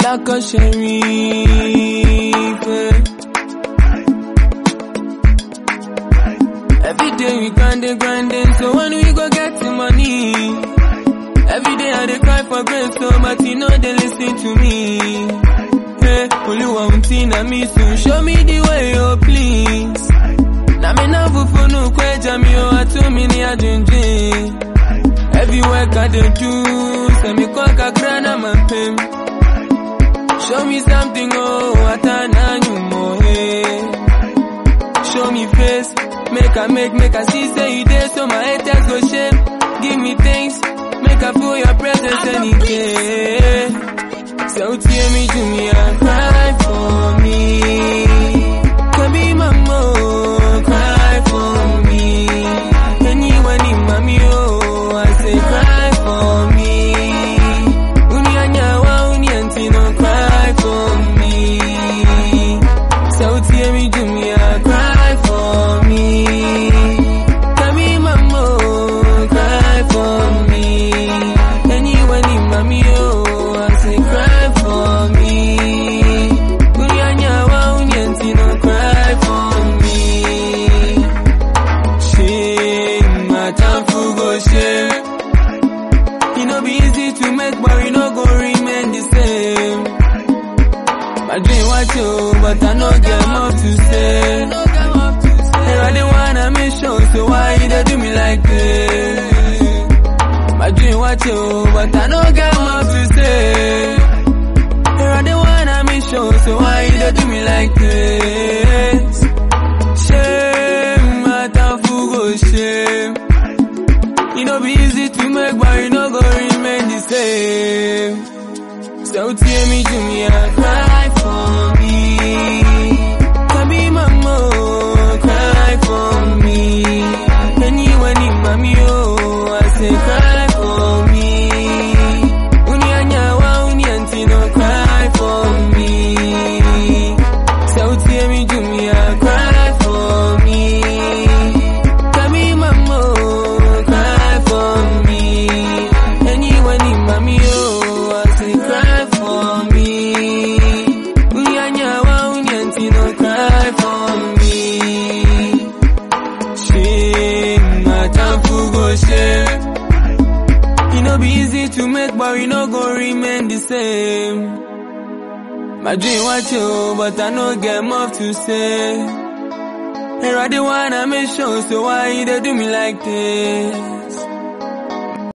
like a sheriff. Every day we grinding, so when we go get the money. Every day I dey cry for grace, so but you know they listen to me. Hey, only one thing I miss soon, show me the way, oh please. Na me na fufu no kweja mi o atu mi ni ajinjin. Every work I dey do, say me kwa kakra na mampem. Show me something, oh, atana nyumo, hey. Show me face, make I see say you there, so my haters go shame. Give me things, make I feel your presence any day. So tear me to me and cry for me. Can be mama, cry for me. Anyone in mommy, oh, I say cry for me. Unyanyawa, unyantino, cry for me. So tear me to me and cry for me. Can be mama, cry for me. Anyone in mommy, oh, I say cry for me. Unyanyawa, unyantino, cry for me. Shame, my time for go shame. It no be easy to make, but we no go remain the same. My dream was you, but I no get more to say. And I didn't wanna make sure, so why you dey do me like this? My dream was you, but I no get more to say. And I didn't wanna make sure, so why you dey do me like this? Shame, my time for go shame. It no be easy to make, but you no go remain the same. So tear me to me and cry for me. Can be mama, cry for me. Anyone in mommy, oh, I say cry for me. Unyanyawa, unyantino, cry for me. So tear me to me and cry for me. Can be mama, cry for me. Anyone in mommy, oh, I say cry for me. Unyanyawa, unyantino, cry for me. Shame, my time for go shame. It no be easy to make, but we no go remain the same. My dream was you, but I no get more to say. And I didn't wanna make sure, so why you dey do me like this?